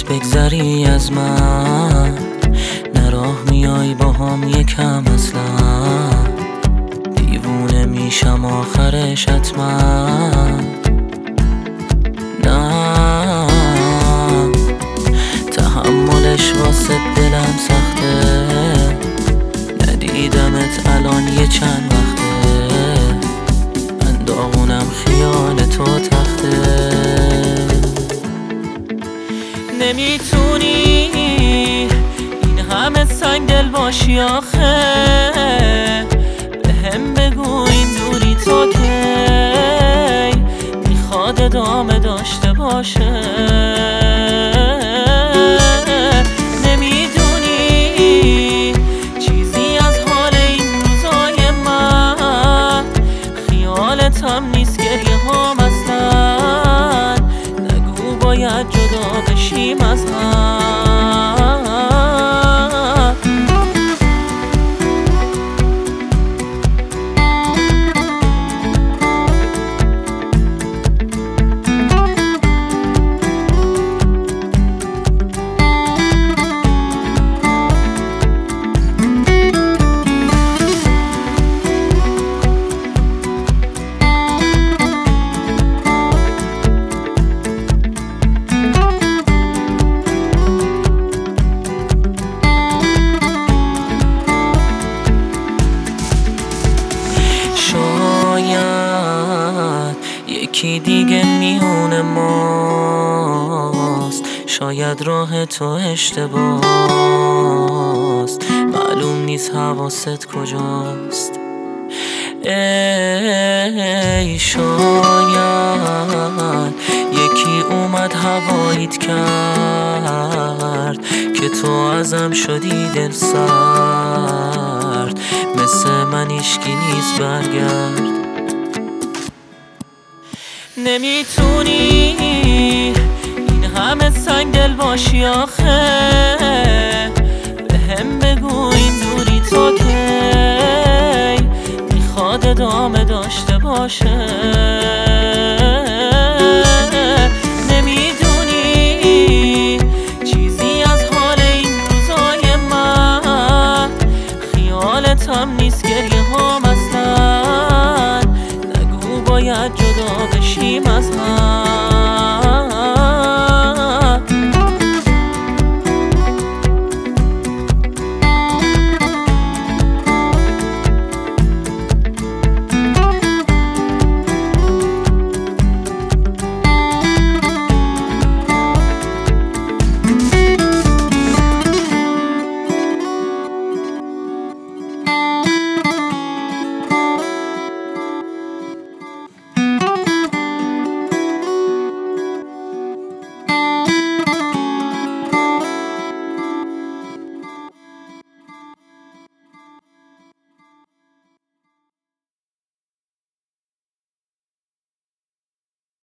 بگذری از من، نه راه میای با هم یکم اصلا. دیوونه میشم آخرش حتما. نه تحملش واسه دلم سخته، ندیدمت الان یه چند وقته. من داغونم خیال تو تخته. نمیتونی این همه سنگ دل باشی آخه، بهم بگو این دوری تو کی میخواد ادامه داشته باشه. نمیدونی چیزی از حال این روزای من، خیالتم نیست گریه هام اصلا. نگو باید جدا بشیم از هم. یکی دیگه میونه ماست، شاید راه تو اشتباست. معلوم نیست حواست کجاست. ای شاید یکی اومد هواییت کرد که تو ازم شدی دل سرد. مثل من هیچکی نیست برگرد. نمیتونی این همه سنگ دل باشی آخه، بهم بگو این دوری تو کی میخواد ادامه داشته باشه.